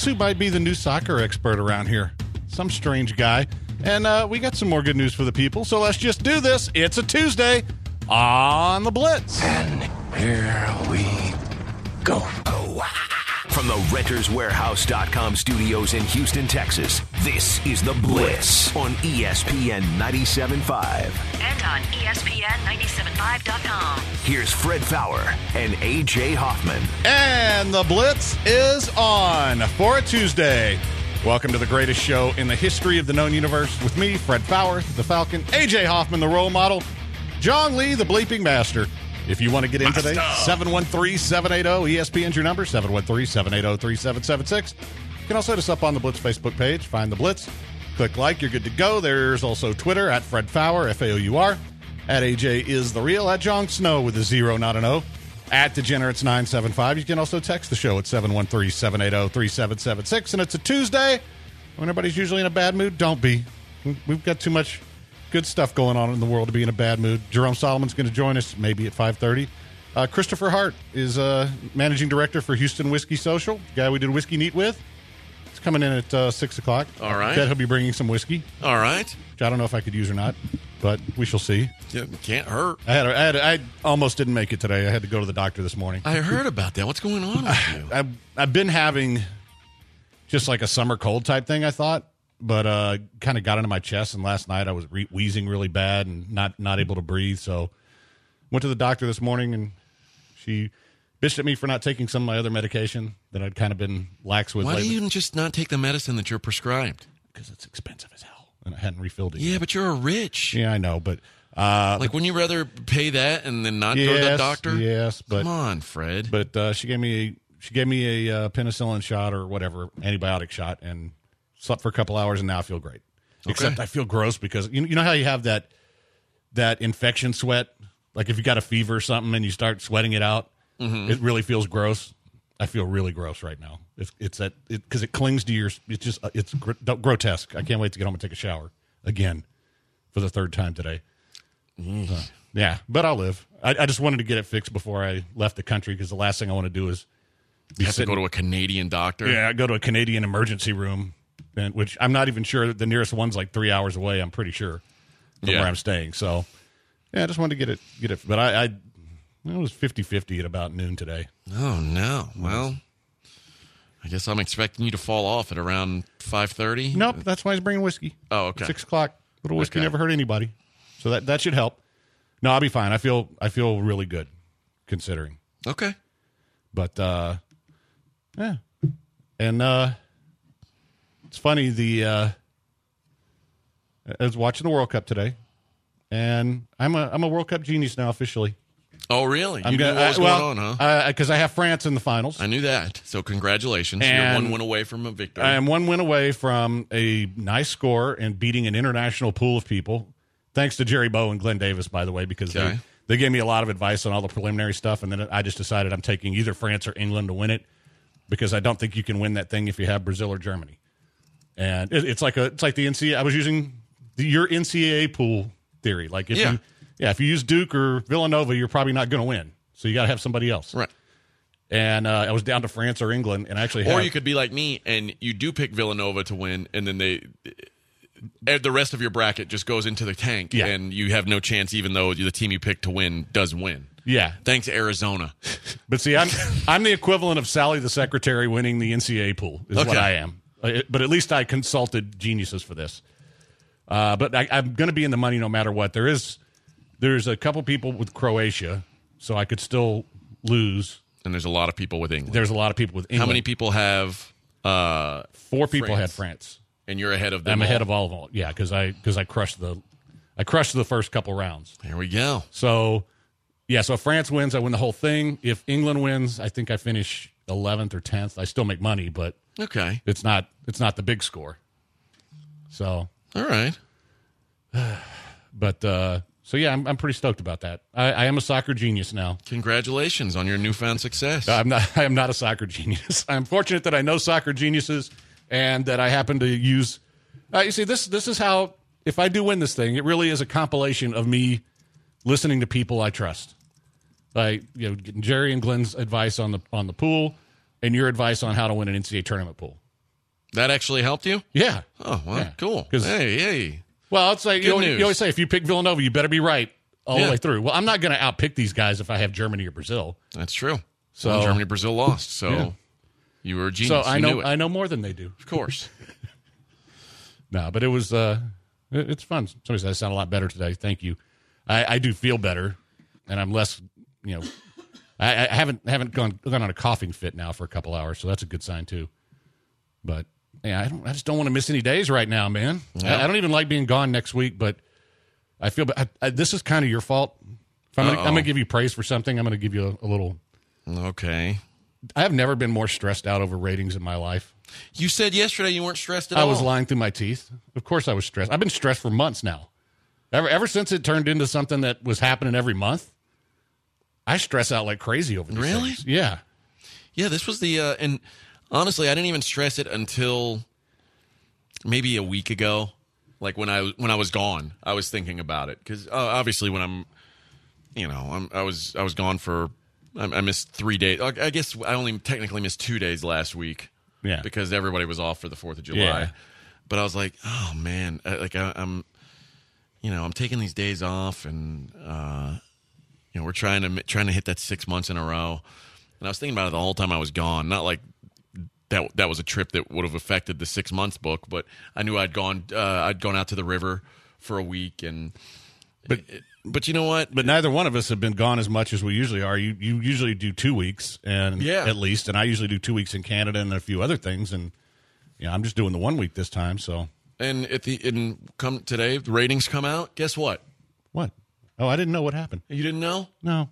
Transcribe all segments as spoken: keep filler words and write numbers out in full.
Blitz, who might be the new soccer expert around here. Some strange guy. And uh, we got some more good news for the people, so let's just do this. It's a Tuesday on the Blitz. And here we go. From the Renters Warehouse dot com studios in Houston, Texas, this is The Blitz on E S P N ninety-seven point five. And on E S P N ninety-seven point five dot com. Here's Fred Fowler and A J Hoffman. And The Blitz is on for a Tuesday. Welcome to the greatest show in the history of the known universe with me, Fred Fowler, the Falcon, A J Hoffman, the role model, John Lee, the bleeping master. If you want to get in today, seven one three, seven eight zero, E S P N's your number, seven one three, seven eight zero, three seven seven six. You can also hit us up on the Blitz Facebook page. Find the Blitz. Click like. You're good to go. There's also Twitter, at Fred Fowler, F A O U R. At A J is the real. At Jon Snow with a zero, not an O. At Degenerates nine seven five. You can also text the show at seven one three, seven eight zero, three seven seven six. And it's a Tuesday when everybody's usually in a bad mood. Don't be. We've got too much good stuff going on in the world to be in a bad mood. Jerome Solomon's going to join us maybe at five thirty. Uh, Christopher Hart is uh, managing director for Houston Whiskey Social, the guy we did Whiskey Neat with. He's coming in at uh, six o'clock. All right. I bet he'll be bringing some whiskey, All right. which I don't know if I could use or not, but we shall see. Yeah, can't hurt. I had, a, I had a, I almost didn't make it today. I had to go to the doctor this morning. I heard about that. What's going on with you? I've, I've been having just like a summer cold type thing, I thought, but uh, kind of got into my chest, and last night I was re- wheezing really bad and not, not able to breathe, so went to the doctor this morning, and she bitched at me for not taking some of my other medication that I'd kind of been lax with Why lately. do you just not take the medicine that you're prescribed? Because it's expensive as hell, and I hadn't refilled it Yeah, yet. but you're a rich. Yeah, I know, but... Uh, Like, wouldn't you rather pay that and then not yes, go to the doctor? Yes, but... Come on, Fred. But uh, she gave me a, she gave me a uh, penicillin shot or whatever, antibiotic shot, and slept for a couple hours, and now I feel great. Okay. Except I feel gross because you, you know how you have that that infection sweat? Like if you got a fever or something and you start sweating it out, mm-hmm. It really feels gross. I feel really gross right now. It's it's that because it, it clings to your. It's just it's gr- grotesque. I can't wait to get home and take a shower again for the third time today. Mm. Uh, yeah, but I'll live. I, I just wanted to get it fixed before I left the country because the last thing I want to do is be you have sitting, to go to a Canadian doctor? Yeah, I go to a Canadian emergency room, and, which I'm not even sure. The nearest one's like three hours away, I'm pretty sure, from yeah. where I'm staying. So, yeah, I just wanted to get it. get it. But I, I it was fifty-fifty at about noon today. Oh, no. Well, I guess I'm expecting you to fall off at around five thirty. Nope, that's why he's bringing whiskey. Oh, okay. Six o'clock. Little whiskey Okay. never hurt anybody. So that, that should help. No, I'll be fine. I feel I feel really good, considering. Okay. But, uh, yeah. And uh, it's funny, the uh, I was watching the World Cup today, and I'm a I'm a World Cup genius now officially. Oh, really? You I'm knew gonna, what was I, well, going on, huh? Because I have France in the finals. I knew that. So congratulations. And You're one win away from a victory. I am one win away from a nice score and beating an international pool of people. Thanks to Jerry Bow and Glenn Davis, by the way, because Okay. they, they gave me a lot of advice on all the preliminary stuff, and then I just decided I'm taking either France or England to win it because I don't think you can win that thing if you have Brazil or Germany. And it, it's like a it's like the N C A A. I was using the, your N C A A pool theory. Like if Yeah. you yeah, if you use Duke or Villanova, you're probably not going to win. So you got to have somebody else. Right. And uh, I was down to France or England, and actually, Or have, you could be like me, and you do pick Villanova to win, and then they, the rest of your bracket just goes into the tank, Yeah. and you have no chance, even though the team you picked to win does win. yeah. Thanks, Arizona. But see, I'm I'm the equivalent of Sally the secretary winning the N C A A pool is Okay. what I am. Uh, But at least I consulted geniuses for this. Uh, but I, I'm going to be in the money no matter what. There is there's a couple people with Croatia, so I could still lose. And there's a lot of people with England. There's a lot of people with England. How many people have uh, Four people France? had France. And you're ahead of them I'm all. ahead of all of them. Yeah, because I because I crushed the I crushed the first couple rounds. There we go. So yeah, so if France wins, I win the whole thing. If England wins, I think I finish eleventh or tenth. I still make money, but Okay. it's not it's not the big score. So, All right. but uh, so yeah, I'm I'm pretty stoked about that. I, I am a soccer genius now. Congratulations on your newfound success. I'm not I am not a soccer genius. I'm fortunate that I know soccer geniuses and that I happen to use. Uh, you see, this this is how if I do win this thing, it really is a compilation of me listening to people I trust. Like you know, getting Jerry and Glenn's advice on the on the pool, and your advice on how to win an N C A A tournament pool. That actually helped you? Yeah. Oh, well, Yeah. cool. 'Cause- Hey, hey. Well, it's like you, Good always- news. you always say, if you pick Villanova, you better be right all Yeah. the way through. Well, I'm not going to outpick these guys if I have Germany or Brazil. That's true. So- Well, Germany, Brazil lost, so Yeah. you were a genius. So I You know knew it. I know more than they do. Of course. No, but it was uh, it- it's fun. Somebody said I sound a lot better today. Thank you. I, I do feel better, and I'm less, you know, I, I haven't haven't gone gone on a coughing fit now for a couple hours, so that's a good sign too. But yeah, I don't. I just don't want to miss any days right now, man. Yeah. I, I don't even like being gone next week, but I feel. I, I, this is kind of your fault. If I'm gonna, I'm Uh-oh. gonna give you praise for something, I'm gonna give you a, a little. Okay. I have never been more stressed out over ratings in my life. You said yesterday you weren't stressed at I all. was lying through my teeth. Of course I was stressed. I've been stressed for months now. Ever ever since it turned into something that was happening every month, I stress out like crazy over these Really? things. Yeah. Yeah, this was the uh, and honestly, I didn't even stress it until maybe a week ago. Like when I when I was gone, I was thinking about it because uh, obviously when I'm, you know, I'm, I was I was gone for I, I missed three days. I guess I only technically missed two days last week. Yeah. Because everybody was off for the Fourth of July. Yeah. But I was like, oh man, I- like I, I'm, you know, I'm taking these days off, and uh, you know, we're trying to trying to hit that six months in a row. And I was thinking about it the whole time I was gone. Not like that that was a trip that would have affected the six months book, but I knew I'd gone uh, I'd gone out to the river for a week, and but but you know what? But neither one of us have been gone as much as we usually are. You you usually do two weeks and Yeah. at least, and I usually do two weeks in Canada and a few other things, and yeah, I'm just doing the one week this time. So And at the in come today, the ratings come out. Guess what? what? Oh, I didn't know what happened. You didn't know? No.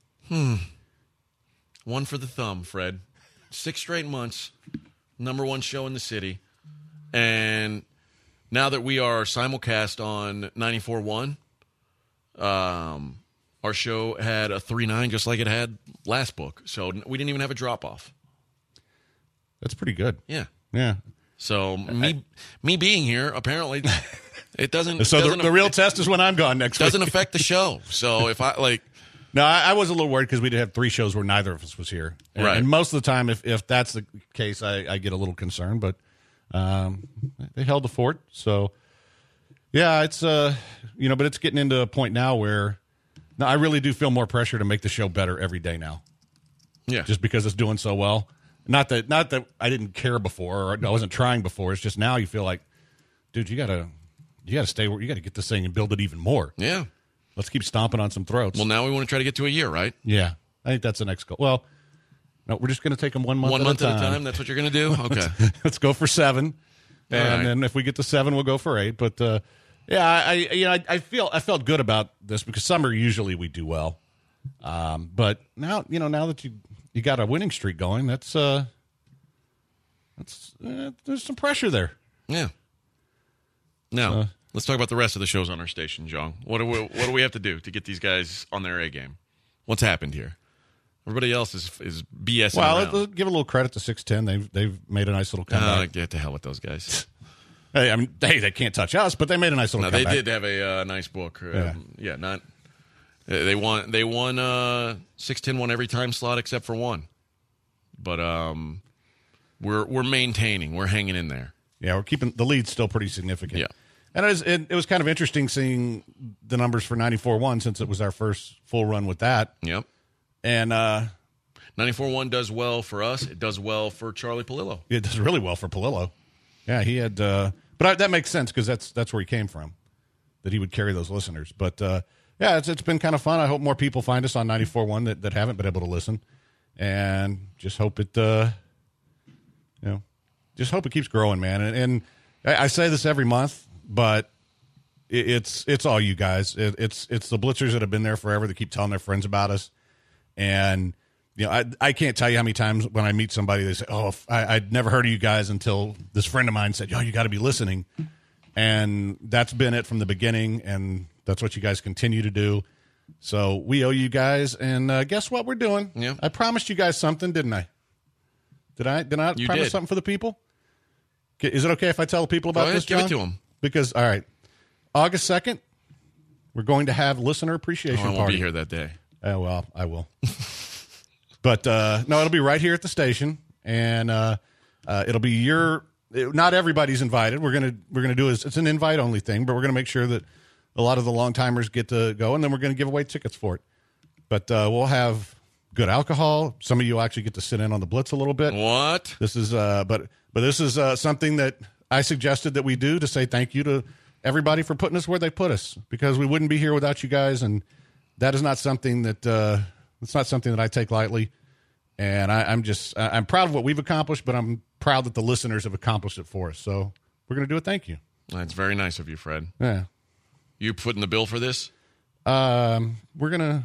One for the thumb, Fred. Six straight months, number one show in the city. And now that we are simulcast on ninety-four point one, um, our show had a three nine just like it had last book. So we didn't even have a drop-off. That's pretty good. Yeah. Yeah. So me me being here, apparently, it doesn't. So the, doesn't the real it test is when I'm gone next week. doesn't affect the show. So if I, like... No, I, I was a little worried because we did have three shows where neither of us was here. And, Right. and most of the time, if, if that's the case, I, I get a little concerned. But um, they held the fort. So, yeah, it's, uh, you know, but it's getting into a point now where no, I really do feel more pressure to make the show better every day now Yeah. just because it's doing so well. Not that not that I didn't care before or I wasn't trying before. It's just now you feel like, dude, you got to you got to stay where you got to get this thing and build it even more. yeah. Let's keep stomping on some throats. Well, now we want to try to get to a year, right? Yeah, I think that's the next goal. Well, no, we're just going to take them one month One at month a at time. a time. That's what you're going to do? Okay. Let's go for seven, All and right. then if we get to seven, we'll go for eight. But uh, yeah, I, I you know I, I feel I felt good about this because summer usually we do well, um, but now you know now that you you got a winning streak going, that's uh, that's uh, there's some pressure there. Yeah. Now, Uh, let's talk about the rest of the shows on our station, John. What do we, what do we have to do to get these guys on their A game? What's happened here? Everybody else is is BSing Well, around. let's, let's give a little credit to six ten. They've they've made a nice little Uh, comeback. get to hell with those guys. Hey, I mean, hey, they can't touch us, but they made a nice little No, they comeback. did have a uh, nice book. Um, Yeah. yeah, not uh, they won. They won. Uh, six ten won every time slot except for one. But um, we're we're maintaining. We're hanging in there. Yeah, we're keeping the lead's still pretty significant. Yeah. And it was, it, it was kind of interesting seeing the numbers for ninety-four one since it was our first full run with that. Yep. And uh, ninety-four one does well for us. It does well for Charlie Palillo. it does really well for Palillo. Yeah, he had, uh, but I, that makes sense because that's that's where he came from, that he would carry those listeners. But uh, yeah, it's it's been kind of fun. I hope more people find us on ninety-four one that, that haven't been able to listen, and just hope it, uh, you know, just hope it keeps growing, man. And, and I, I say this every month, but it, it's it's all you guys. It, it's it's the Blitzers that have been there forever that keep telling their friends about us, and. You know, I I can't tell you how many times when I meet somebody, they say, "Oh, I, I'd never heard of you guys until this friend of mine said, oh, you got to be listening," and that's been it from the beginning, and that's what you guys continue to do. So we owe you guys, and uh, guess what we're doing? Yeah. I promised you guys something, didn't I? Did I? Did I You promise did. something for the people? Okay, is it okay if I tell the people about Go ahead, this, give it John? to 'em. Because all right, August second, we're going to have listener appreciation Oh, I won't party. be here that day. Oh, well, I will. But uh, no, it'll be right here at the station, and uh, uh, it'll be your it, not everybody's invited. We're gonna we're gonna do is it's an invite only thing, but we're gonna make sure that a lot of the long timers get to go, and then we're gonna give away tickets for it. But uh, we'll have good alcohol. Some of you actually get to sit in on the Blitz a little bit. What? This is uh, but but this is uh, something that I suggested that we do to say thank you to everybody for putting us where they put us, because we wouldn't be here without you guys, and that is not something that uh, it's not something that I take lightly. And I, I'm just I'm proud of what we've accomplished, but I'm proud that the listeners have accomplished it for us. So we're going to do a thank you. That's very nice of you, Fred. Yeah. You putting the bill for this? Um, we're gonna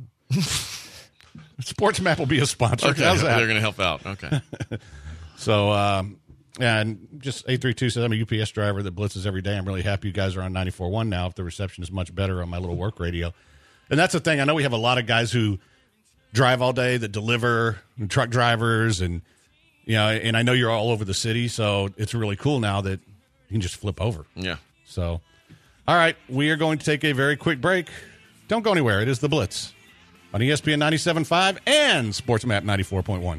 Sports Map will be a sponsor. Okay, How's that? they're going to help out. Okay. So, um, and just eight three two says I'm a U P S driver that blitzes every day. I'm really happy you guys are on ninety-four point one now. If the reception is much better on my little work radio, and that's the thing. I know we have a lot of guys who drive all day, that deliver, and truck drivers, and you know, and I know you're all over the city, so it's really cool now that you can just flip over. Yeah. So, all right, we are going to take a very quick break. Don't go anywhere. It is the Blitz on E S P N ninety-seven point five and Sports Map ninety-four point one.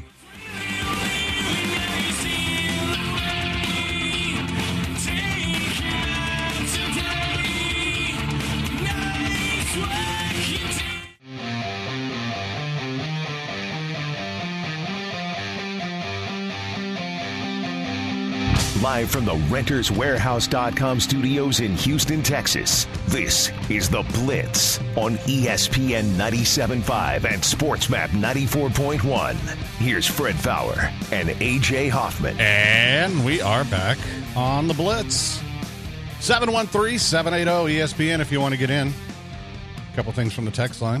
Live from the Renters Warehouse dot com studios in Houston, Texas, this is The Blitz on E S P N ninety-seven point five and SportsMap ninety-four point one. Here's Fred Faour and A J Hoffman. And we are back on The Blitz. seven one three, seven eight zero, E S P N if you want to get in. A couple things from the text line.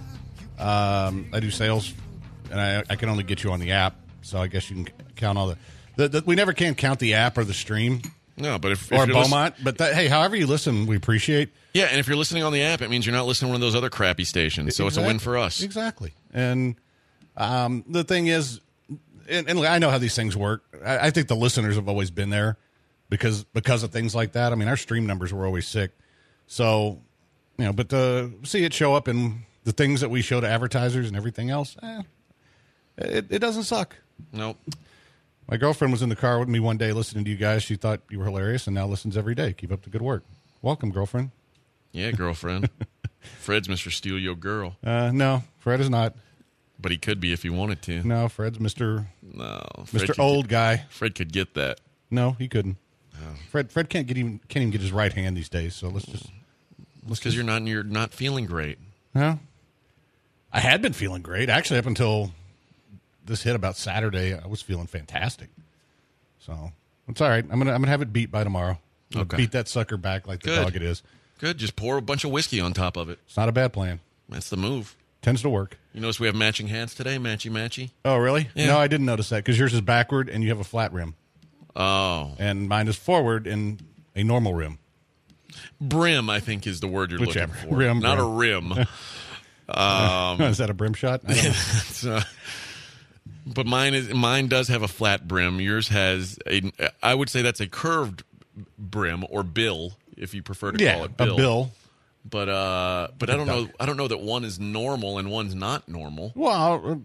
Um, I do sales, and I, I can only get you on the app, so I guess you can count all the... The, the, we never can count the app or the stream. No, but if, or if Beaumont. Listen- but that, hey, however you listen, we appreciate. Yeah, and if you're listening on the app, it means you're not listening to one of those other crappy stations. So exactly. It's a win for us. Exactly. And um, the thing is, and, and I know how these things work. I, I think the listeners have always been there because because of things like that. I mean, our stream numbers were always sick. So, you know, but to see it show up in the things that we show to advertisers and everything else, eh, it, it doesn't suck. Nope. My girlfriend was in the car with me one day listening to you guys. She thought you were hilarious and now listens every day. Keep up the good work. Welcome, girlfriend. Yeah, girlfriend. Fred's Mister Steal Your Girl. Uh, no, Fred is not. But he could be if he wanted to. No, Fred's Mister No, Fred Mister could Old get, Guy. Fred could get that. No, he couldn't. Oh. Fred Fred can't get even can't even get his right hand these days. So let's just let's because you're not you're not feeling great. Huh? I had been feeling great actually up until this hit about Saturday. I was feeling fantastic. So it's all right. I'm gonna I'm gonna have it beat by tomorrow. I'm okay. Beat that sucker back like the Good. dog it is. Good. Just pour a bunch of whiskey on top of it. It's not a bad plan. That's the move. Tends to work. You notice we have matching hats today, matchy matchy. Oh, really? Yeah. No, I didn't notice that because yours is backward and you have a flat rim. Oh. And mine is forward and a normal rim. Brim, I think, is the word you're Whichever. looking for. Rim, not brim. a rim. um, is that a brim shot? I don't know. so, but mine is mine does have a flat brim. Yours has a. I would say that's a curved brim or bill, if you prefer to yeah, call it bill. a bill. But uh, but I don't know. I don't know that one is normal and one's not normal. Well,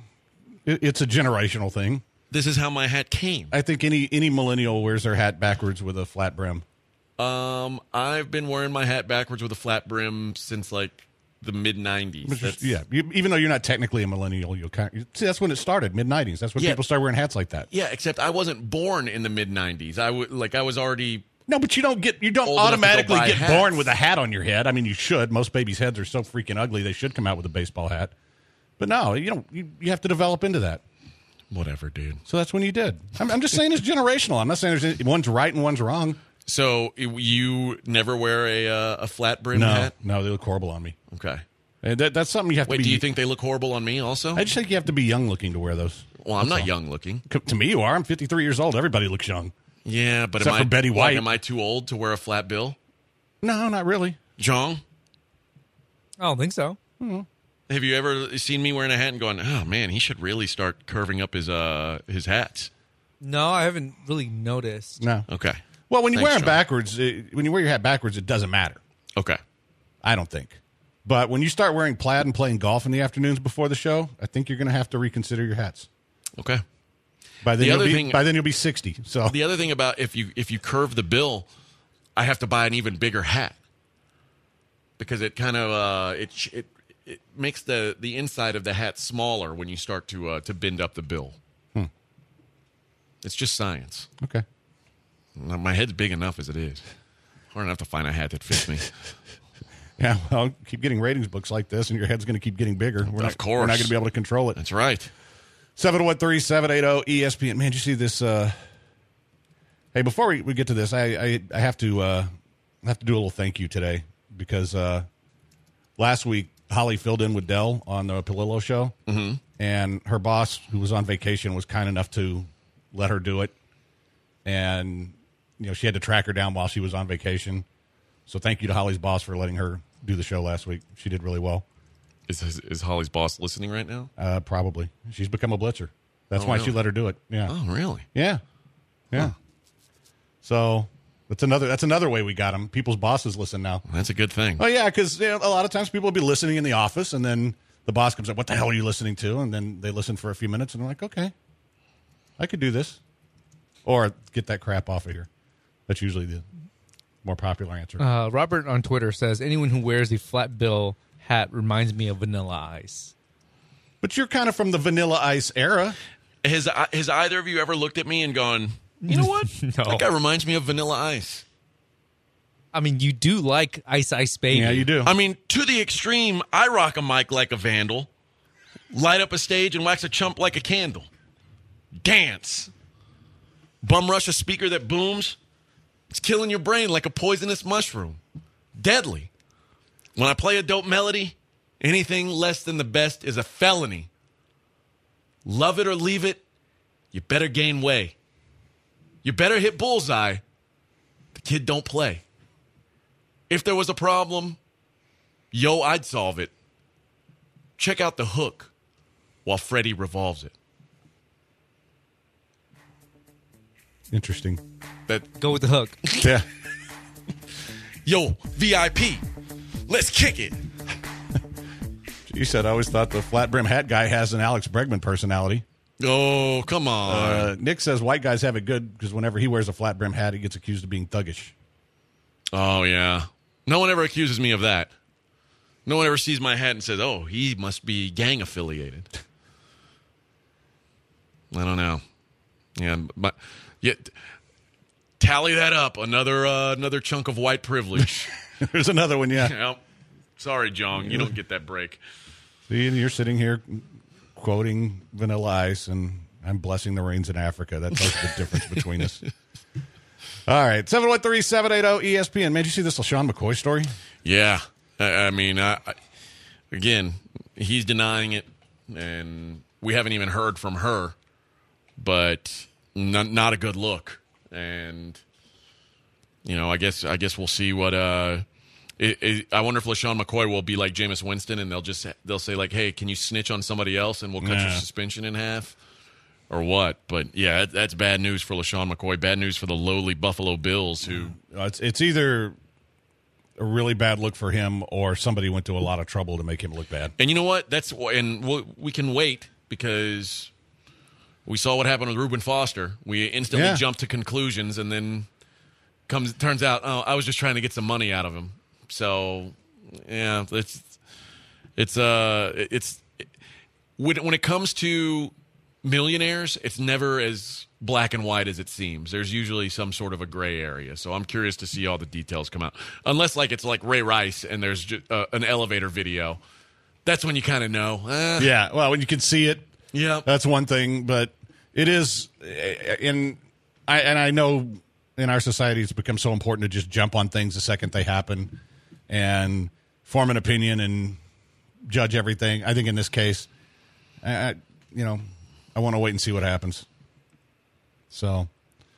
it, it's a generational thing. This is how my hat came. I think any any millennial wears their hat backwards with a flat brim. Um, I've been wearing my hat backwards with a flat brim since like the mid nineties. Yeah, you, even though you're not technically a millennial, you'll kind of, see that's when it started, mid nineties. That's when Yeah. people started wearing hats like that. Yeah, except I wasn't born in the mid nineties. I would like I was already. No, but you don't get you don't Old enough to go automatically buy get hats. born with a hat on your head. I mean, you should. Most babies' heads are so freaking ugly; they should come out with a baseball hat. But no, you don't. You, you have to develop into that. Whatever, dude. So that's when you did. I'm, I'm just saying it's generational. I'm not saying there's any, one's right and one's wrong. So you never wear a uh, a flat brim No, hat? no, they look horrible on me. Okay. And that, that's something you have Wait, to be. do you think they look horrible on me also? I just think you have to be young looking to wear those. well, I'm That's not all. young looking. Co- To me, you are. I'm fifty-three years old. Everybody looks young. Yeah, but Except am I, for Betty what, White. am I too old to wear a flat bill? No, not really. Jong, I don't think so. have you ever seen me wearing a hat and going, oh, man, he should really start curving up his uh his hats? No, I haven't really noticed. No. Okay. Well, when you Thanks, wear them John. backwards, it, when you wear your hat backwards, it doesn't matter. Okay. I don't think. But when you start wearing plaid and playing golf in the afternoons before the show, I think you're going to have to reconsider your hats. Okay. By then, The you'll other be, thing- by then you'll be sixty. So The other thing about if you if you curve the bill, I have to buy an even bigger hat because it kind of uh, it it it makes the, the inside of the hat smaller when you start to uh, to bend up the bill. Hmm. It's just science. Okay. My head's big enough as it is. Hard enough to find a hat that fits me. Yeah, well, keep getting ratings books like this, and your head's going to keep getting bigger. We're Of not, course. We're not going to be able to control it. That's right. seven one three, seven eight zero, E S P N. Man, did you see this? Uh... Hey, before we, we get to this, I, I, I have to uh, I have to do a little thank you today because uh, last week Holly filled in with Dell on the Palillo show, mm-hmm. and her boss, who was on vacation, was kind enough to let her do it. And you know, she had to track her down while she was on vacation. So thank you to Holly's boss for letting her do the show last week. She did really well. Is is Holly's boss listening right now? Uh, probably. She's become a blitzer. That's Oh, why really? she let her do it. Yeah. Oh, really? Yeah. Yeah. Huh. So that's another that's another way we got them. People's bosses listen now. That's a good thing. Oh, yeah, because you know, a lot of times people will be listening in the office, and then the boss comes up, what the hell are you listening to? And then they listen for a few minutes, and they're like, okay, I could do this. Or get that crap off of here. That's usually the more popular answer. Uh, Robert on Twitter says, anyone who wears a flat bill hat reminds me of Vanilla Ice. But you're kind of from the Vanilla Ice era. Has has either of you ever looked at me and gone, you know what? No. That guy reminds me of Vanilla Ice. I mean, you do like Ice Ice Baby. Yeah, you do. I mean, to the extreme, I rock a mic like a vandal, light up a stage and wax a chump like a candle, dance, bum rush a speaker that booms. It's killing your brain like a poisonous mushroom. Deadly. When I play a dope melody, anything less than the best is a felony. Love it or leave it, you better gain weight. You better hit bullseye. The kid don't play. If there was a problem, yo, I'd solve it. Check out the hook while Freddie revolves it. Interesting. That Go with the hook. Yeah. yo, V I P, let's kick it. You said I always thought the flat brim hat guy has an Alex Bregman personality. Oh, come on. Uh, Nick says white guys have it good because whenever he wears a flat brim hat, he gets accused of being thuggish. Oh, yeah. No one ever accuses me of that. No one ever sees my hat and says, oh, he must be gang affiliated. I don't know. Yeah, but yeah, tally that up. Another uh, another chunk of white privilege. There's another one, yeah. Well, sorry, Jong. You don't get that break. See, and you're sitting here quoting Vanilla Ice, and I'm blessing the rains in Africa. That's like the difference between us. All right, seven one three, seven eight zero, E S P N. Man, did you see this LaShawn McCoy story? Yeah. I, I mean, I, I, again, he's denying it, and we haven't even heard from her, but not, not a good look. And, you know, I guess I guess we'll see what uh, – It, it, I wonder if LaShawn McCoy will be like Jameis Winston, and they'll just they'll say like, "Hey, can you snitch on somebody else, and we'll cut Yeah. your suspension in half, or what?" But yeah, that, that's bad news for LaShawn McCoy. Bad news for the lowly Buffalo Bills, who Uh, It's it's either a really bad look for him or somebody went to a lot of trouble to make him look bad. and you know what? That's and we'll, we can wait because we saw what happened with Reuben Foster. We instantly Yeah. jumped to conclusions, and then comes turns out, oh, I was just trying to get some money out of him. So, yeah, it's it's uh it's it, when when it comes to millionaires, it's never as black and white as it seems. There's usually some sort of a gray area. So I'm curious to see all the details come out. Unless like it's like Ray Rice and there's just, uh, an elevator video. That's when you kind of know. Eh, Yeah, well, when you can see it, yeah. that's one thing. But it is, in I and I know in our society it's become so important to just jump on things the second they happen and form an opinion and judge everything. I think in this case, I, I, you know, I want to wait and see what happens. So,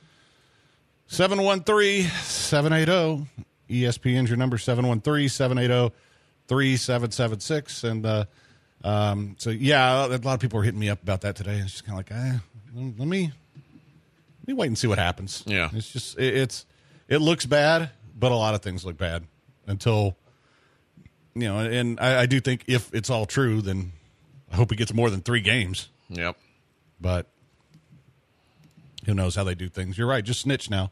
seven one three, seven eight zero, E S P N's your number, seven one three, seven eight zero, three seven seven six. And uh, um, so, yeah, a lot of people were hitting me up about that today. It's just kind of like, eh, let me let me wait and see what happens. Yeah. It's just, it, it's it looks bad, but a lot of things look bad until, you know, and I, I do think if it's all true, then I hope he gets more than three games. Yep. But who knows how they do things. You're right. Just snitch now.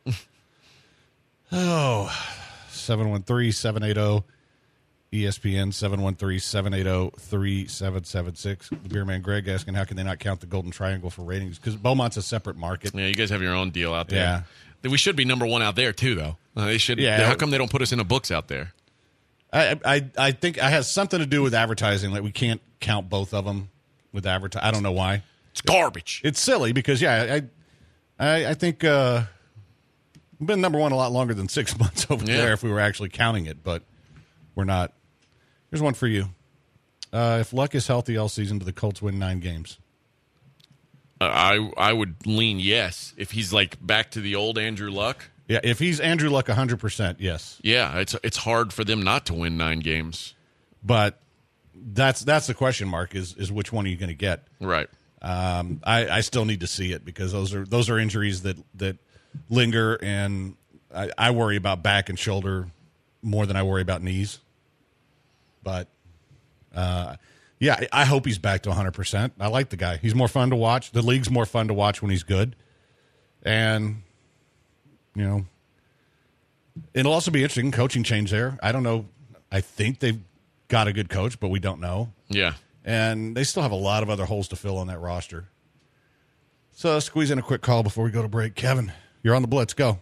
Oh, seven one three, seven eight zero, E S P N, seven one three, seven eight zero, three seven seven six. The Beer Man Greg asking, how can they not count the Golden Triangle for ratings? Because Beaumont's a separate market. Yeah, you guys have your own deal out there. Yeah. We should be number one out there, too, though. Uh, they should. Yeah. How come they don't put us in the books out there? I, I I think it has something to do with advertising. Like, we can't count both of them with advertising. I don't know why. It's garbage. It's silly because, yeah, I I, I think uh, we've been number one a lot longer than six months over Yeah. there if we were actually counting it, but we're not. Here's one for you. Uh, if Luck is healthy all season, do the Colts win nine games? Uh, I I would lean yes. If he's, like, back to the old Andrew Luck. Yeah, if he's Andrew Luck one hundred percent, yes. Yeah, it's it's hard for them not to win nine games. But that's that's the question mark is is which one are you going to get? Right. Um, I, I still need to see it because those are those are injuries that, that linger, and I, I worry about back and shoulder more than I worry about knees. But, uh, yeah, I, I hope he's back to one hundred percent. I like the guy. He's more fun to watch. The league's more fun to watch when he's good. And, you know, it'll also be interesting. Coaching change there. I don't know. I think they've got a good coach, but we don't know. Yeah. And they still have a lot of other holes to fill on that roster. So squeeze in a quick call before we go to break. Kevin, you're on the Blitz. Go.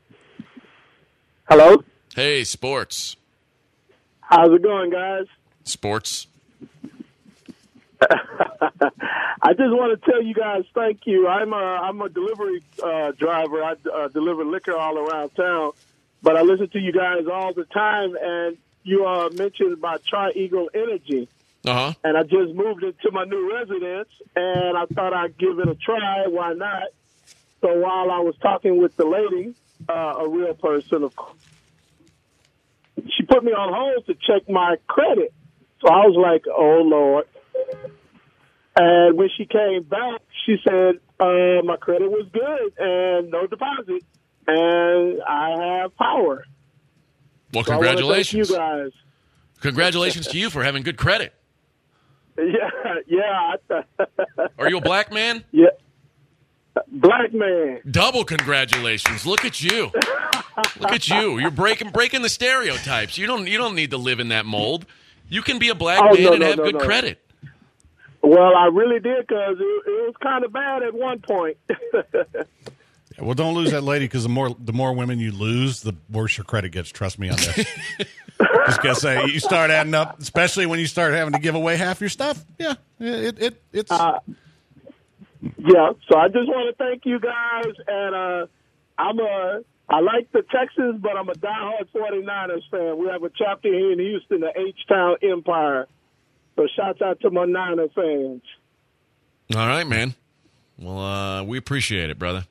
Hello? Hey, sports. How's it going, guys? Sports. I just want to tell you guys thank you. I'm a, I'm a delivery uh, driver. I uh, deliver liquor all around town. But I listen to you guys all the time, and you uh, mentioned about Tri-Eagle Energy. Uh-huh. And I just moved into my new residence, and I thought I'd give it a try. Why not? So while I was talking with the lady, uh, a real person, of course, she put me on hold to check my credit. So I was like, oh, Lord. And when she came back, she said, uh, my credit was good and no deposit, and I have power. Well, So I wanna congratulations. thank you guys. Congratulations to you for having good credit. Yeah, yeah. Are you a black man? Yeah. Black man. Double congratulations. Look at you. Look at you. You're breaking breaking the stereotypes. You don't you don't need to live in that mold. You can be a black Oh, man no, and no, have no, good no. credit. Well, I really did because it, it was kind of bad at one point. Yeah, well, don't lose that lady because the more the more women you lose, the worse your credit gets. Trust me on this. Just gonna say, you start adding up, especially when you start having to give away half your stuff. Yeah, it it it's. Uh, yeah, so I just want to thank you guys, and uh, I'm a I like the Texans, but I'm a diehard forty-niners fan. We have a chapter here in Houston, the H-Town Empire. So shouts out to my Niner fans. All right, man. Well, uh, we appreciate it, brother.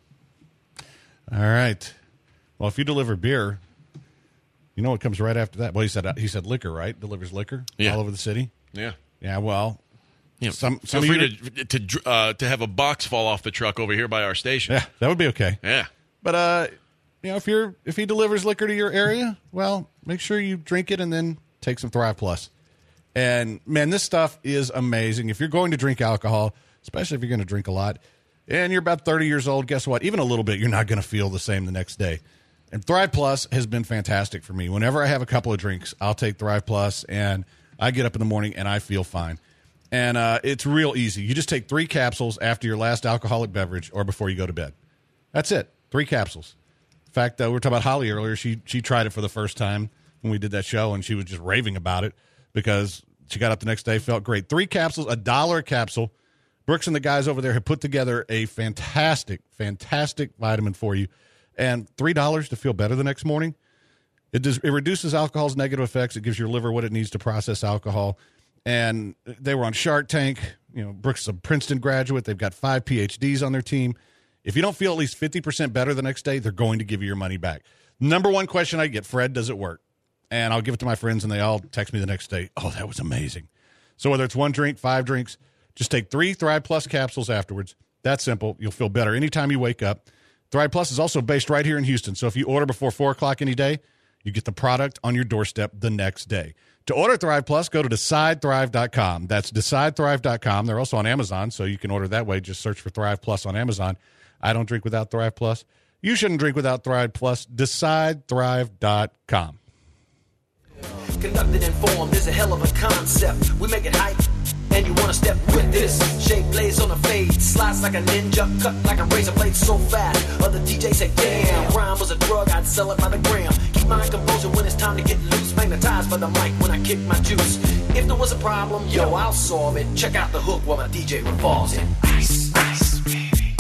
All right. Well, if you deliver beer, you know what comes right after that? Well, he said he said liquor, right? Delivers liquor Yeah. all over the city. Yeah. Yeah. Well, Yeah. some Feel some of free you, to to uh, to have a box fall off the truck over here by our station. yeah, that would be okay. Yeah. But uh, you know, if you're if he delivers liquor to your area, well, make sure you drink it and then take some Thrive Plus. And man, this stuff is amazing. If you're going to drink alcohol, especially if you're going to drink a lot, and you're about thirty years old, guess what? Even a little bit, you're not going to feel the same the next day. And Thrive Plus has been fantastic for me. Whenever I have a couple of drinks, I'll take Thrive Plus, and I get up in the morning and I feel fine. And uh, it's real easy. You just take three capsules after your last alcoholic beverage or before you go to bed. That's it. Three capsules. In fact, uh, we were talking about Holly earlier. She she tried it for the first time when we did that show, and she was just raving about it because she got up the next day, felt great. Three capsules, a dollar a capsule. Brooks and the guys over there have put together a fantastic, fantastic vitamin for you. And three dollars to feel better the next morning. It does, it reduces alcohol's negative effects. It gives your liver what it needs to process alcohol. And they were on Shark Tank. You know, Brooks is a Princeton graduate. They've got five P H Ds on their team. If you don't feel at least fifty percent better the next day, they're going to give you your money back. Number one question I get, Fred, does it work? And I'll give it to my friends, and they all text me the next day, oh, that was amazing. So whether it's one drink, five drinks, just take three Thrive Plus capsules afterwards. That's simple. You'll feel better anytime you wake up. Thrive Plus is also based right here in Houston. So if you order before four o'clock any day, You get the product on your doorstep the next day. To order Thrive Plus, go to decide thrive dot com. That's decide thrive dot com. They're also on Amazon, so you can order that way. Just search for Thrive Plus on Amazon. I don't drink without Thrive Plus. You shouldn't drink without Thrive Plus. decide thrive dot com. Conducted and formed is a hell of a concept. We make it hype, and you want to step with this. Shape blaze on a fade, slice like a ninja, cut like a razor blade so fast. Other D Js say, damn, rhyme was a drug, I'd sell it by the gram. Keep my composure when it's time to get loose. Magnetized by the mic when I kick my juice. If there was a problem, yo, I'll solve it. Check out the hook while my D J revolves it. Ice, ice, baby.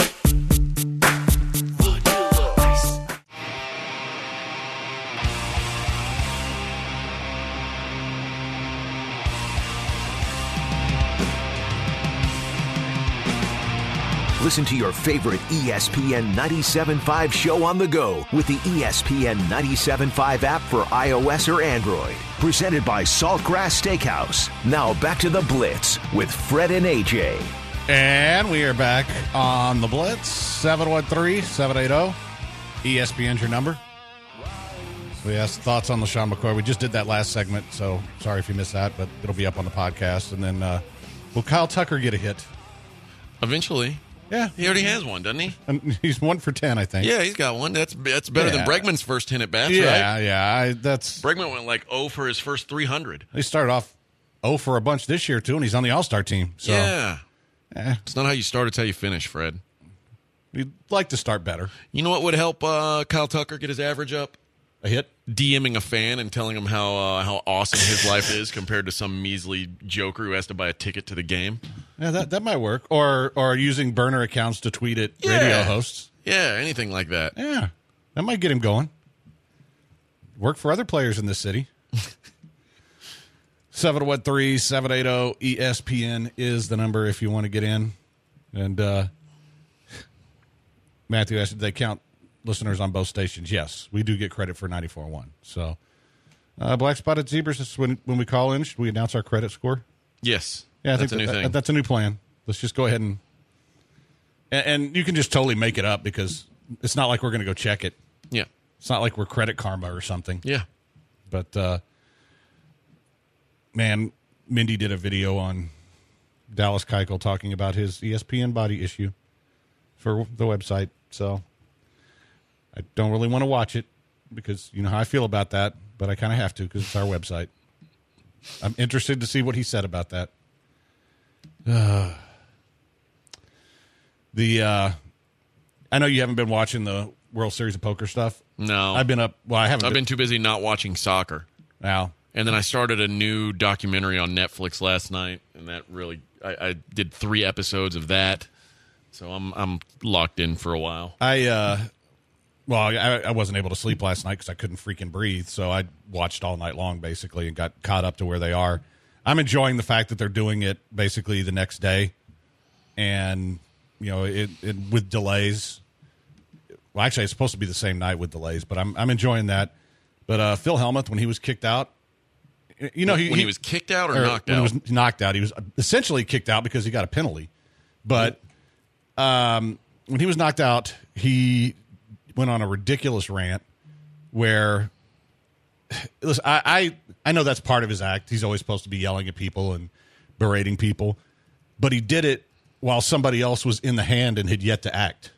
Listen to your favorite E S P N ninety-seven point five show on the go with the E S P N ninety-seven point five app for iOS or Android. Presented by Saltgrass Steakhouse. Now back to the Blitz with Fred and A J. And we are back on the Blitz. seven one three, seven eight zero. E S P N's your number. We asked thoughts on LeSean McCoy. We just did that last segment, so sorry if you missed that, but it'll be up on the podcast. And then uh, will Kyle Tucker get a hit? Eventually. Yeah. He already has one, doesn't he? And he's one for ten, I think. Yeah, he's got one. That's that's better Yeah. than Bregman's first ten at bats, Yeah, right? yeah. I, that's Bregman went like oh for his first three hundred. He started off oh for a bunch this year, too, and he's on the All-Star team. So yeah. eh, It's not how you start, it's how you finish, Fred. we'd like to start better. You know what would help uh, Kyle Tucker get his average up? A hit? DMing a fan and telling him how uh, how awesome his life is compared to some measly joker who has to buy a ticket to the game. Yeah, that, that might work. Or or using burner accounts to tweet at Yeah. radio hosts. Yeah, anything like that. Yeah, that might get him going. Work for other players in this city. seven one three, seven eight zero E S P N is the number if you want to get in. And uh, Matthew asked, did they count listeners on both stations? Yes, we do get credit for ninety-four point one. So, uh, Black Spotted Zebras, this is when, when we call in, should we announce our credit score? Yes. Yeah, I that's think a new that, thing. that's a new plan. Let's just go ahead and, and and you can just totally make it up because it's not like we're going to go check it. Yeah. It's not like we're Credit Karma or something. Yeah. But uh, man, Mindy did a video on Dallas Keuchel talking about his E S P N body issue for the website. So I don't really want to watch it because you know how I feel about that, but I kind of have to because it's our website. I'm interested to see what he said about that. Uh, the uh, I know you haven't been watching the World Series of Poker stuff. No. I've been up. Well, I haven't. I've been too busy not watching soccer. Now, And then I started a new documentary on Netflix last night, and that really I, I did three episodes of that. So I'm I'm locked in for a while. I uh, well, I, I wasn't able to sleep last night because I couldn't freaking breathe. So I watched all night long basically and got caught up to where they are. I'm enjoying the fact that they're doing it basically the next day, and you know, it, it with delays. Well, actually, it's supposed to be the same night with delays, but I'm I'm enjoying that. But uh, Phil Hellmuth, when he was kicked out, you know, he, when he was kicked out or, or knocked when out? he was knocked out, he was essentially kicked out because he got a penalty. But um, when he was knocked out, he went on a ridiculous rant where, listen, I, I I know that's part of his act. He's always supposed to be yelling at people and berating people, but he did it while somebody else was in the hand and had yet to act.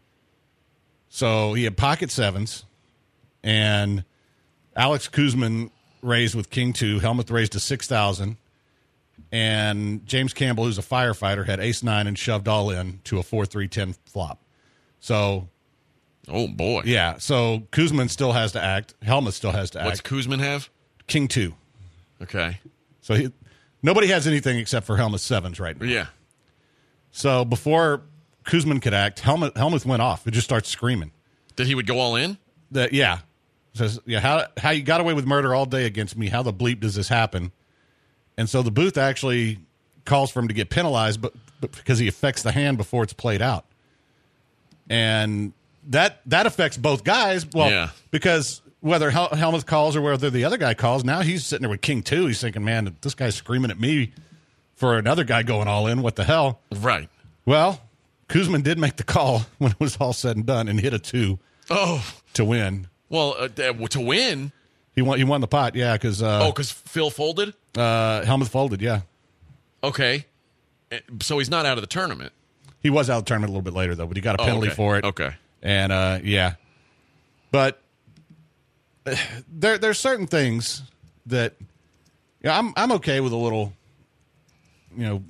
So he had pocket sevens, and Alex Kuzman raised with King two. Hellmuth raised to six thousand. And James Campbell, who's a firefighter, had ace nine and shoved all in to a four three ten flop. So, oh, boy. yeah. So Kuzman still has to act. Hellmuth still has to act. What's Kuzman have? King two. Okay. So he, nobody has anything except for Hellmuth sevens right now. Yeah. So before Kuzman could act, Hellmuth, Hellmuth went off. It just starts screaming. That he would go all in? That yeah. Says, yeah, how how you got away with murder all day against me? How the bleep does this happen? And so the booth actually calls for him to get penalized, but, but because he affects the hand before it's played out, and that that affects both guys. Well, Yeah. because whether Hel- Hellmuth calls or whether the other guy calls, now he's sitting there with King two. He's thinking, man, this guy's screaming at me for another guy going all in. What the hell? Right. Well, Kuzman did make the call when it was all said and done and hit a two Oh. to win. Well, uh, to win, He won. He won the pot. Yeah, because uh, Oh, because Phil folded? uh, Helmuth folded. Yeah, Okay. So he's not out of the tournament. he was out of the tournament a little bit later though, but he got a Oh, penalty okay. for it. Okay. And uh, yeah, but uh, there there's certain things that yeah, I'm I'm okay with a little, you know,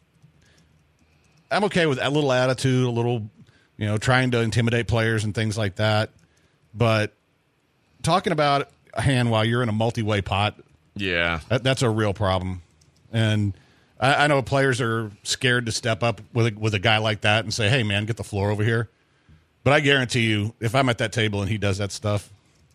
I'm okay with a little attitude, a little, you know, trying to intimidate players and things like that. But talking about a hand while you're in a multi-way pot, Yeah. that, that's a real problem. And I, I know players are scared to step up with a, with a guy like that and say, "Hey, man, get the floor over here." But I guarantee you, if I'm at that table and he does that stuff,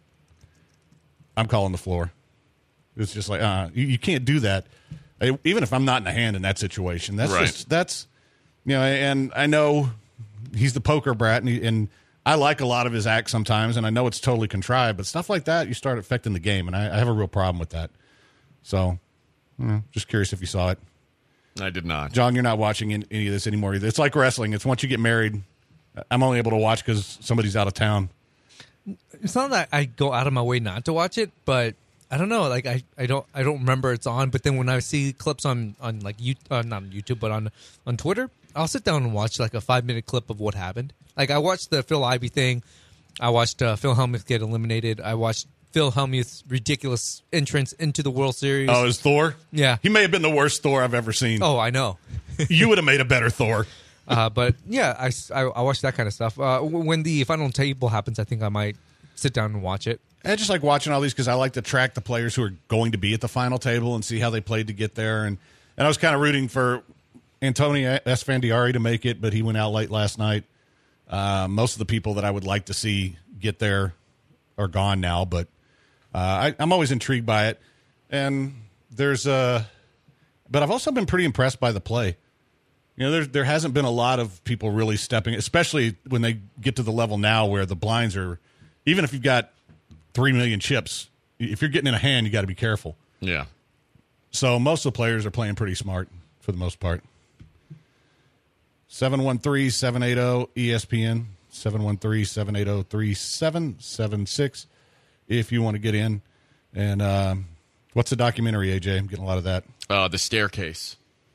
I'm calling the floor. It's just like, uh, you, you can't do that. I, even if I'm not in a hand in that situation, that's Right. just, that's, you know, and I know he's the poker brat, and, he, and I like a lot of his acts sometimes, and I know it's totally contrived, but stuff like that, you start affecting the game, and I, I have a real problem with that. So, you know, just curious if you saw it. I did not. John, you're not watching in, any of this anymore either. It's like wrestling. It's once you get married, I'm only able to watch because somebody's out of town. It's not that I go out of my way not to watch it, but I don't know. Like I, I don't I don't remember it's on. But then when I see clips on on like you uh, not on YouTube but on on Twitter, I'll sit down and watch like a five minute clip of what happened. Like I watched the Phil Ivey thing. I watched uh, Phil Hellmuth get eliminated. I watched Phil Hellmuth's ridiculous entrance into the World Series. Oh, is Thor? Yeah. He may have been the worst Thor I've ever seen. Oh, I know. You would have made a better Thor. Uh, but yeah, I, I, I watch that kind of stuff. Uh, when the final table happens, I think I might sit down and watch it. I just like watching all these because I like to track the players who are going to be at the final table and see how they played to get there. And, and I was kind of rooting for Antonio Esfandiari to make it, but he went out late last night. Uh, most of the people that I would like to see get there are gone now, but uh, I, I'm always intrigued by it. And there's uh, but I've also been pretty impressed by the play. You know, there there hasn't been a lot of people really stepping, especially when they get to the level now where the blinds are, even if you've got three million chips, if you're getting in a hand, you got to be careful. Yeah. So most of the players are playing pretty smart for the most part. seven one three, seven eight zero, E S P N, seven one three, seven eight zero, three seven seven six if you want to get in. And um, what's the documentary, A J? I'm getting a lot of that. Uh, The Staircase,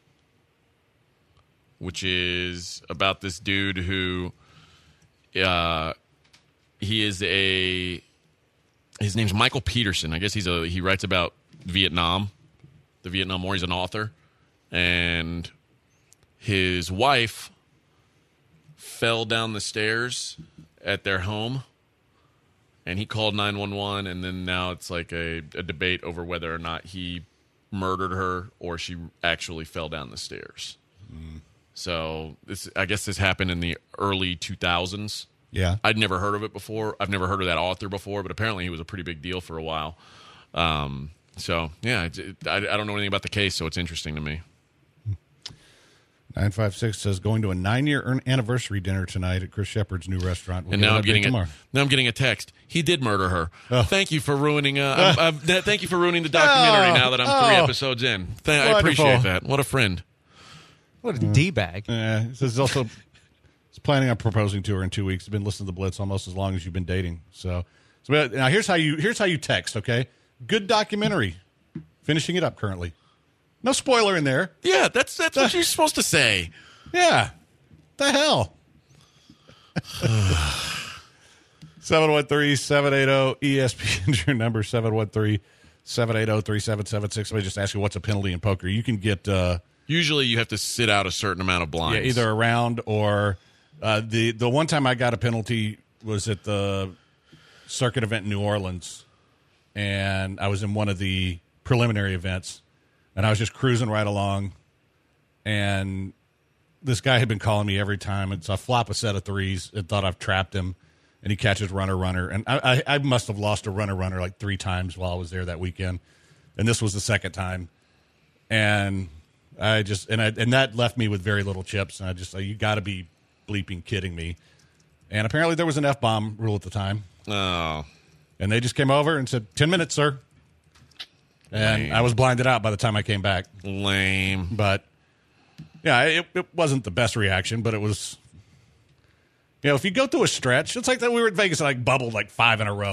which is about this dude who uh, he is a his name's Michael Peterson. I guess he's a he writes about Vietnam, the Vietnam War. He's an author, and his wife fell down the stairs at their home, and he called nine one one, and then now it's like a, a debate over whether or not he murdered her or she actually fell down the stairs. Mm. So this, I guess this happened in the early two thousands. Yeah. I'd never heard of it before. I've never heard of that author before, but apparently he was a pretty big deal for a while. Um, so, yeah, it, it, I, I don't know anything about the case, so it's interesting to me. nine five six says going to a nine-year anniversary dinner tonight at Chris Shepard's new restaurant. We'll and get now an I'm update getting tomorrow. a, now I'm getting a text. He did murder her. Oh. Thank you for ruining. Uh, I'm, I'm, th- thank you for ruining the documentary. Oh. now that I'm three Oh. episodes in, Th- I Wonderful. appreciate that. What a friend. What a d-bag. Yeah, it says he's also he's planning on proposing to her in two weeks. He's been listening to the Blitz almost as long as you've been dating. So, so now here's how you here's how you text. Okay, good documentary. Finishing it up currently. No spoiler in there. Yeah, that's that's what you're supposed to say. Yeah. The hell. seven one three, seven eight zero, E S P N is your number, seven one three, seven eight zero, three seven seven six. Somebody just asked you what's a penalty in poker. You can get uh, Usually you have to sit out a certain amount of blinds. yeah, either a round or uh, the the one time I got a penalty was at the circuit event in New Orleans, and I was in one of the preliminary events, and I was just cruising right along, and this guy had been calling me every time, and so I flop a set of threes and thought I've trapped him, and he catches runner runner, and I, I, I must have lost a runner runner like three times while I was there that weekend, and this was the second time, and I just and I and that left me with very little chips, and I just like, you got to be bleeping kidding me, and apparently there was an F-bomb rule at the time, Oh. and they just came over and said ten minutes, sir, and Lame. I was blinded out by the time I came back, Lame. but. Yeah, it, it wasn't the best reaction, but it was, you know, if you go through a stretch, it's like that we were at Vegas and like bubbled like five in a row.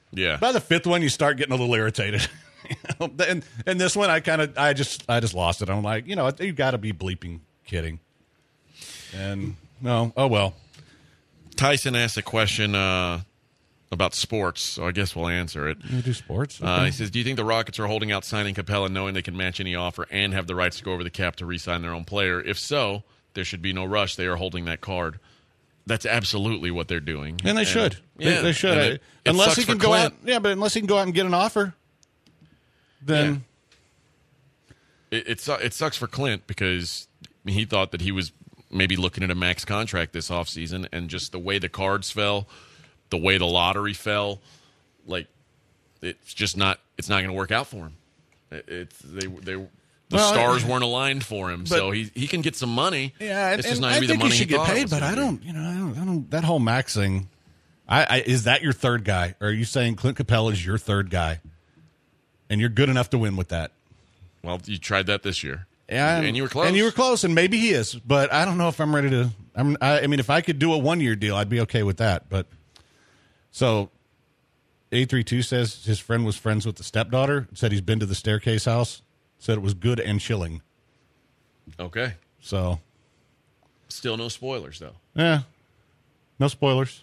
Yeah. By the fifth one, you start getting a little irritated. You know? and, and this one, I kind of, I just, I just lost it. I'm like, you know, you got to be bleeping kidding. And no, oh well. Tyson asked a question uh, about sports, so I guess we'll answer it. You do sports? Okay. Uh, he says, do you think the Rockets are holding out signing Capella knowing they can match any offer and have the rights to go over the cap to re-sign their own player? If so, there should be no rush. They are holding that card. That's absolutely what they're doing. And they and, should. Yeah, they, they should. It, it unless he can go Clint. out. Yeah, but unless he can go out and get an offer, then. Yeah. It, it, su- it sucks for Clint because he thought that he was maybe looking at a max contract this offseason, and just the way the cards fell, the way the lottery fell, like, it's just not, it's not going to work out for him. It, it's, they, they, the well, stars weren't aligned for him, so he he can get some money. Yeah, it's and, just not and going to be the think money he should he get paid. But I be. don't, you know, I don't, I don't. That whole max thing. I, I is that your third guy? Or are you saying Clint Capella is your third guy, and you're good enough to win with that? Well, you tried that this year, yeah, and you were close, and you were close, and maybe he is. But I don't know if I'm ready to. I'm. I, I mean, if I could do a one year deal, I'd be okay with that. But so. eight three two says his friend was friends with the stepdaughter. Said he's been to the staircase house. Said it was good and chilling. Okay. So. Still no spoilers, though. Yeah. No spoilers.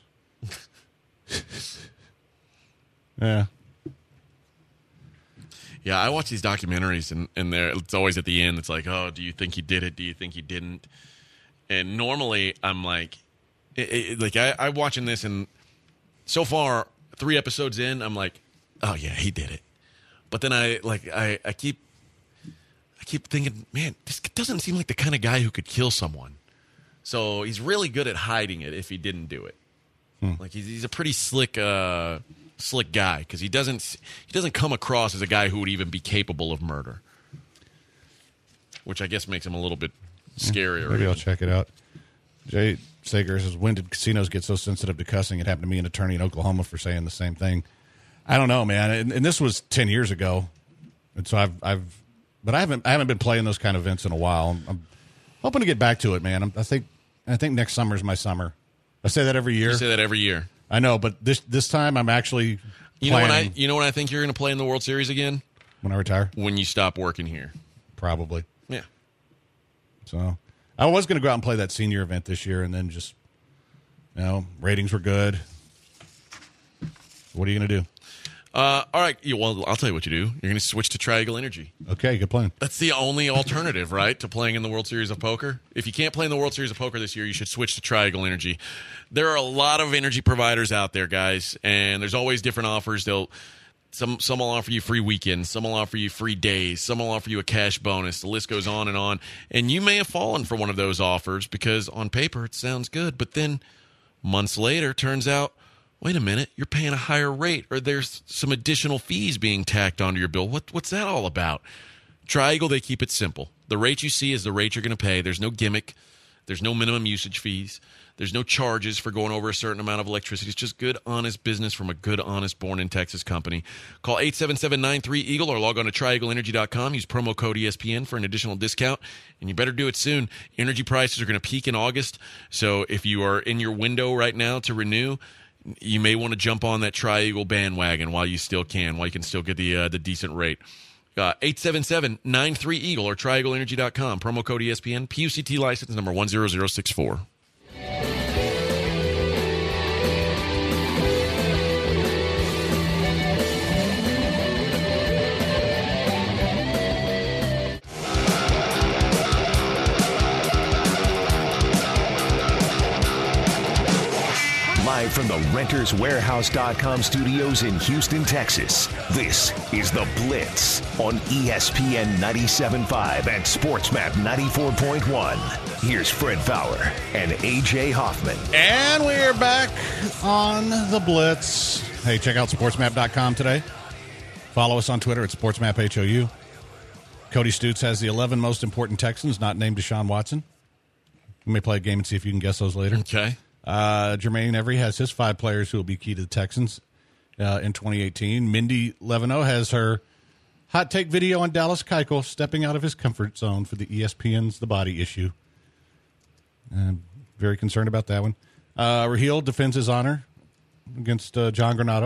yeah. Yeah, I watch these documentaries, and, and there it's always at the end. It's like, oh, do you think he did it? Do you think he didn't? And normally I'm like, it, it, like I, I'm watching this, and so far, three episodes in, I'm like, oh, yeah, he did it. But then I like I, I keep I keep thinking, man, this doesn't seem like the kind of guy who could kill someone. So he's really good at hiding it if he didn't do it. Hmm. Like he's he's a pretty slick uh, slick guy because he doesn't he doesn't come across as a guy who would even be capable of murder, which I guess makes him a little bit scarier. Maybe I'll check it out. Jay Sager says, when did casinos get so sensitive to cussing? It happened to me, an attorney in Oklahoma, for saying the same thing. I don't know, man. And, and this was ten years ago, and so I've I've, but I haven't I haven't been playing those kind of events in a while. I'm, I'm hoping to get back to it, man. I'm, I think I think next summer's my summer. I say that every year. You say that every year. I know, but this this time I'm actually. You know when I you know when I think you're going to play in the World Series again? When I retire? When you stop working here. Probably. Yeah. So I was going to go out and play that senior event this year, and then just, you know, ratings were good. What are you going to do? Uh, all right. Yeah, well, I'll tell you what you do. You're going to switch to Triangle Energy. Okay, good plan. That's the only alternative, right, to playing in the World Series of Poker. If you can't play in the World Series of Poker this year, you should switch to Triangle Energy. There are a lot of energy providers out there, guys, and there's always different offers. They'll some some will offer you free weekends, some will offer you free days, some will offer you a cash bonus. The list goes on and on. And you may have fallen for one of those offers because on paper it sounds good, but then months later turns out, wait a minute, you're paying a higher rate, or there's some additional fees being tacked onto your bill. What, what's that all about? Tri-Eagle, they keep it simple. The rate you see is the rate you're going to pay. There's no gimmick. There's no minimum usage fees. There's no charges for going over a certain amount of electricity. It's just good, honest business from a good, honest, born-in-Texas company. Call eight seven seven, nine three, EAGLE or log on to tri eagle energy dot com. Use promo code E S P N for an additional discount, and you better do it soon. Energy prices are going to peak in August, so if you are in your window right now to renew, you may want to jump on that Tri-Eagle bandwagon while you still can, while you can still get the uh, the decent rate. Uh, eight seven seven, nine three, EAGLE or tri eagle energy dot com. Promo code E S P N. P U C T license number one zero zero six four. Live from the renters warehouse dot com studios in Houston, Texas, this is The Blitz on E S P N ninety-seven point five and SportsMap ninety-four point one. Here's Fred Fowler and A J Hoffman. And we're back on The Blitz. Hey, check out sports map dot com today. Follow us on Twitter at SportsMap H O U. Cody Stutes has the eleven most important Texans not named Deshaun Watson. We may play a game and see if you can guess those later. Okay. Uh, Jermaine Every has his five players who will be key to the Texans uh, in twenty eighteen. Mindy Levino has her hot take video on Dallas Keuchel stepping out of his comfort zone for the E S P N's The Body issue. I'm very concerned about that one. Uh, Raheel defends his honor against uh, John Granado.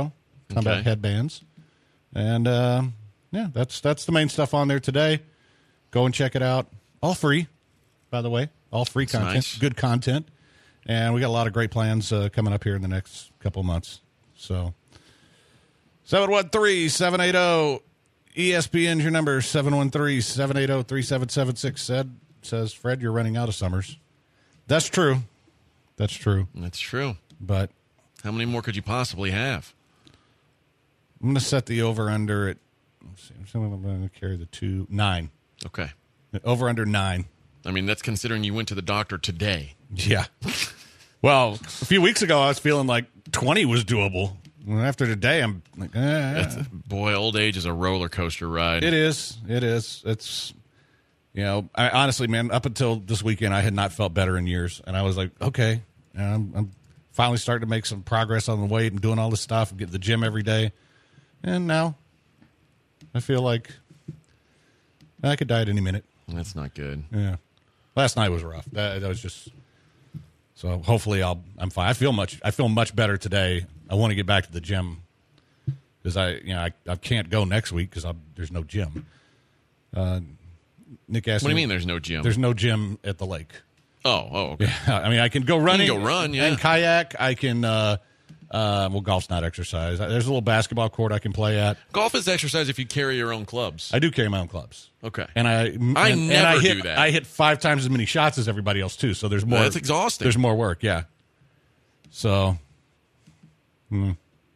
combat Okay. headbands. And, uh, yeah, that's that's the main stuff on there today. Go and check it out. All free, by the way. All free That's content. nice. Good content. And we got a lot of great plans uh, coming up here in the next couple of months. So, seven one three, seven eight zero, E S P N's your number, seven one three, seven eight zero, three seven seven six. Said, says, Fred, you're running out of summers. That's true. That's true. That's true. But How many more could you possibly have? I'm going to set the over-under at, let's see, I'm going to carry the two, nine. Okay. Over-under nine. I mean, that's considering you went to the doctor today. Yeah. Well, a few weeks ago, I was feeling like twenty was doable. And after today, I'm like, eh. That's, boy, old age is a roller coaster ride. It is. It is. It's, you know, I, honestly, man, up until this weekend, I had not felt better in years. And I was like, okay, and I'm, I'm finally starting to make some progress on the weight and doing all this stuff and get to the gym every day. And now I feel like I could die at any minute. That's not good. Yeah. Last night was rough. That, that was just, so hopefully I'll, I'm fine. I feel much, I feel much better today. I want to get back to the gym because I, you know, I, I can't go next week because there's no gym. Uh, Nick asked What do you me- mean there's no gym? There's no gym at the lake. Oh, oh, okay. Yeah. I mean, I can go running. go run, yeah. And kayak. I can, uh, uh, well, golf's not exercise. There's a little basketball court I can play at. Golf is exercise if you carry your own clubs. I do carry my own clubs. Okay. And I, and, I and never I do hit, that. I hit five times as many shots as everybody else too. So there's more. That's exhausting. There's more work. Yeah. So. Hmm.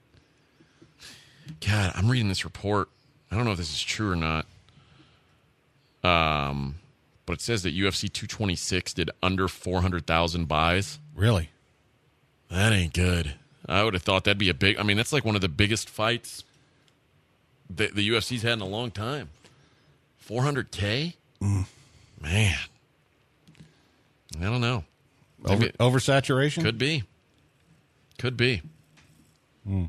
God, I'm reading this report. I don't know if this is true or not. Um, but it says that U F C two twenty-six did under four hundred thousand buys. Really? That ain't good. I would have thought that'd be a big. I mean, that's like one of the biggest fights that the U F C's had in a long time. four hundred K? Mm. Man. I don't know. Over, Maybe- oversaturation? Could be. Could be. Mm.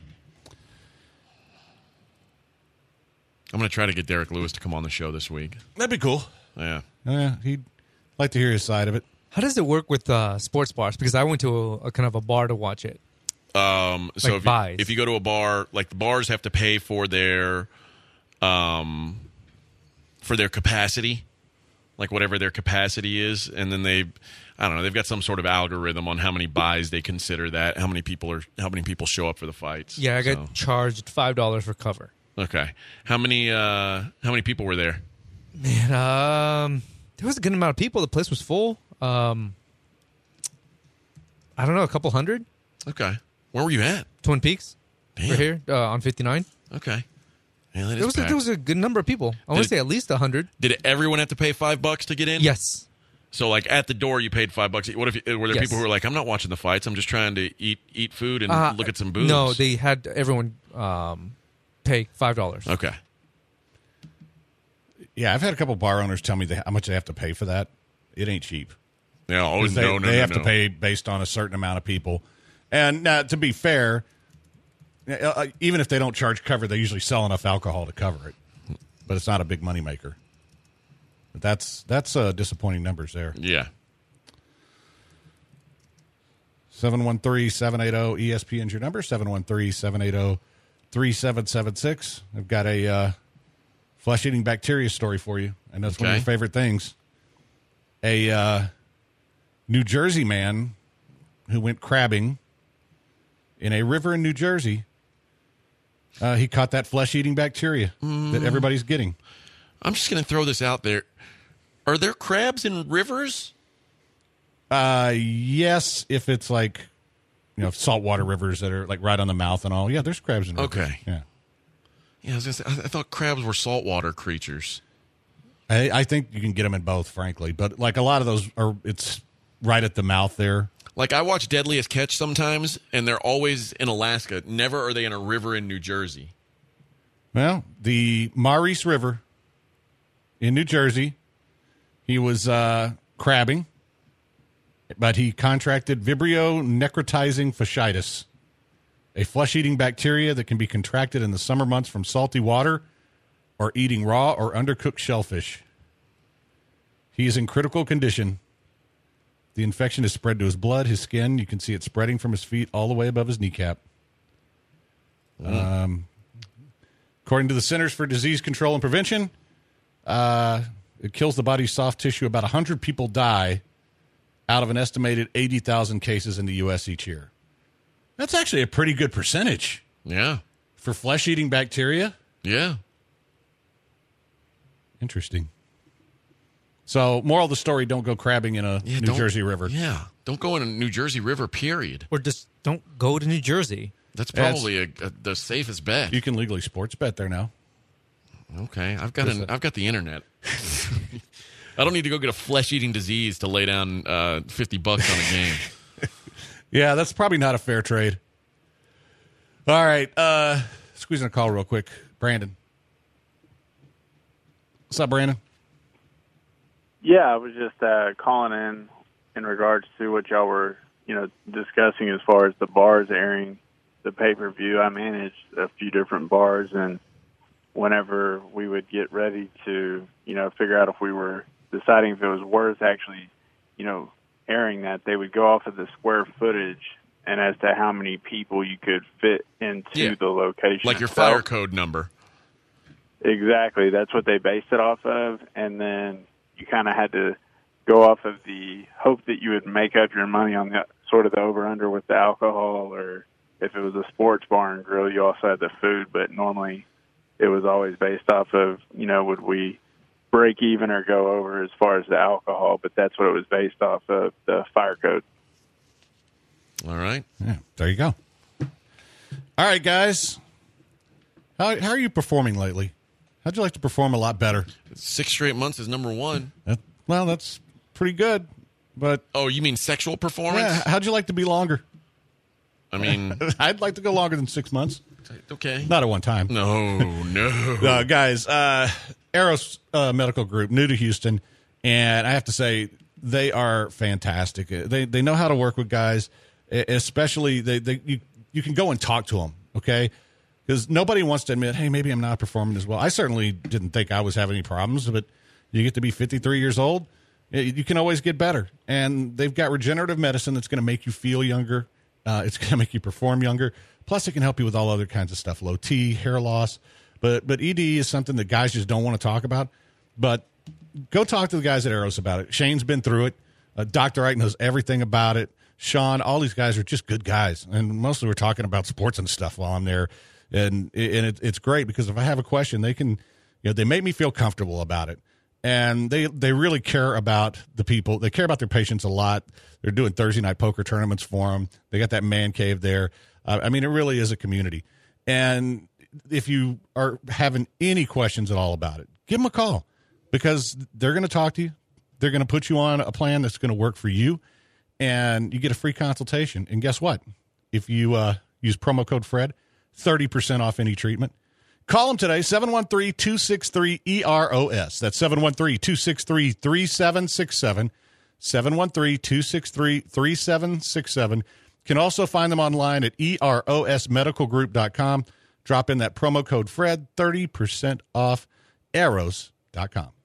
I'm going to try to get Derek Lewis to come on the show this week. That'd be cool. Yeah. Yeah, he'd like to hear his side of it. How does it work with uh, sports bars? Because I went to a, a kind of a bar to watch it. Um, so Like if you, buys. if you go to a bar, like the bars have to pay for their, um, for their capacity, like whatever their capacity is, and then they, I don't know, they've got some sort of algorithm on how many buys they consider that, how many people are, how many people show up for the fights. Yeah, I got So, charged five dollars for cover. okay. How many, uh, how many people were there? Man, um, there was a good amount of people. The place was full. Um, I don't know, a couple hundred. Okay. Where were you at? Twin Peaks, Damn. right here uh, on fifty-nine. Okay. Yeah, that is There was a, packed. there was a good number of people. I want Did- to say at least a hundred. Did everyone have to pay five bucks to get in? Yes. So, like at the door, you paid five bucks. What if were there Yes. people who were like, "I'm not watching the fights. I'm just trying to eat eat food and Uh, look at some boobs"? No, they had everyone um, pay five dollars. Okay. Yeah, I've had a couple bar owners tell me they, how much they have to pay for that. It ain't cheap. Yeah. Oh 'Cause they, no, no, they no, have no. to pay based on a certain amount of people. And now, to be fair, uh, even if they don't charge cover, they usually sell enough alcohol to cover it. But it's not a big moneymaker. But that's that's uh, disappointing numbers there. Yeah. seven one three, seven eight zero, E S P N's your number, seven one three, seven eight zero, three seven seven six. I've got a uh, flesh-eating bacteria story for you. I know it's one of Okay. your favorite things. A uh, New Jersey man who went crabbing in a river in New Jersey, uh, he caught that flesh-eating bacteria that everybody's getting. I'm just going to throw this out there. Are there crabs in rivers? Uh, yes, if it's like, you know, saltwater rivers that are like right on the mouth and all. Yeah, there's crabs in rivers. Okay. Yeah. Yeah, I was gonna say, I, I thought crabs were saltwater creatures. I, I think you can get them in both, frankly. But like a lot of those are, it's right at the mouth there. Like I watch Deadliest Catch sometimes, and they're always in Alaska. Never are they in a river in New Jersey. Well, the Maurice River in New Jersey, he was uh, crabbing, but he contracted Vibrio necrotizing fasciitis, a flesh-eating bacteria that can be contracted in the summer months from salty water or eating raw or undercooked shellfish. He is in critical condition. The infection is spread to his blood, his skin. You can see it spreading from his feet all the way above his kneecap. Mm. Um, according to the Centers for Disease Control and Prevention, uh, it kills the body's soft tissue. About one hundred people die out of an estimated eighty thousand cases in the U S each year. That's actually a pretty good percentage. Yeah. For flesh-eating bacteria? Yeah. Interesting. So, moral of the story, don't go crabbing in a yeah New Jersey river. Yeah. Don't go in a New Jersey river, period. Or just don't go to New Jersey. That's probably a, a, the safest bet. You can legally sports bet there now. Okay. I've got an, I've got the internet. I don't need to go get a flesh-eating disease to lay down uh, fifty bucks on a game. Yeah, that's probably not a fair trade. All right. Uh, squeezing a call real quick. Brandon. What's up, Brandon? Yeah, I was just uh, calling in in regards to what y'all were, you know, discussing as far as the bars airing the pay-per-view. I managed a few different bars, and whenever we would get ready to, you know, figure out if we were deciding if it was worth actually, you know, airing that, they would go off of the square footage and as to how many people you could fit into yeah. the location. Like your itself. fire code number. Exactly. That's what they based it off of. And then you kind of had to go off of the hope that you would make up your money on the sort of the over-under with the alcohol, or if it was a sports bar and grill, you also had the food. But normally it was always based off of, you know, would we break even or go over as far as the alcohol, but that's what it was based off of, the fire code. All right. Yeah, there you go. All right, guys. How how are you performing lately? How'd you like to perform a lot better? Six straight months is number one. That, well, that's pretty good. But oh, you mean sexual performance? Yeah. How'd you like to be longer? I mean, I'd like to go longer than six months. Okay. Not at one time. No, no. uh, guys, uh, Eros uh, Medical Group, new to Houston, and I have to say they are fantastic. They they know how to work with guys, especially they, they you you can go and talk to them, okay? Because nobody wants to admit, hey, maybe I'm not performing as well. I certainly didn't think I was having any problems, but you get to be fifty-three years old, you can always get better. And they've got regenerative medicine that's going to make you feel younger. Uh, it's going to make you perform younger. Plus, it can help you with all other kinds of stuff, low T, hair loss. But but E D is something that guys just don't want to talk about. But go talk to the guys at Eros about it. Shane's been through it. Uh, Doctor Ike knows everything about it. Sean, all these guys are just good guys. And mostly we're talking about sports and stuff while I'm there. And and it, it's great because if I have a question, they can, you know, they make me feel comfortable about it. And they, they really care about the people. They care about their patients a lot. They're doing Thursday night poker tournaments for them. They got that man cave there. Uh, I mean, it really is a community. And if you are having any questions at all about it, give them a call because they're going to talk to you. They're going to put you on a plan that's going to work for you. And you get a free consultation. And guess what? If you uh, use promo code Fred, thirty percent off any treatment. Call them today, seven one three, two six three, E R O S. That's seven one three, two six three, three seven six seven. seven one three, two six three, three seven six seven. Can also find them online at E R O S medical group dot com. Drop in that promo code Fred, thirty percent off eros dot com.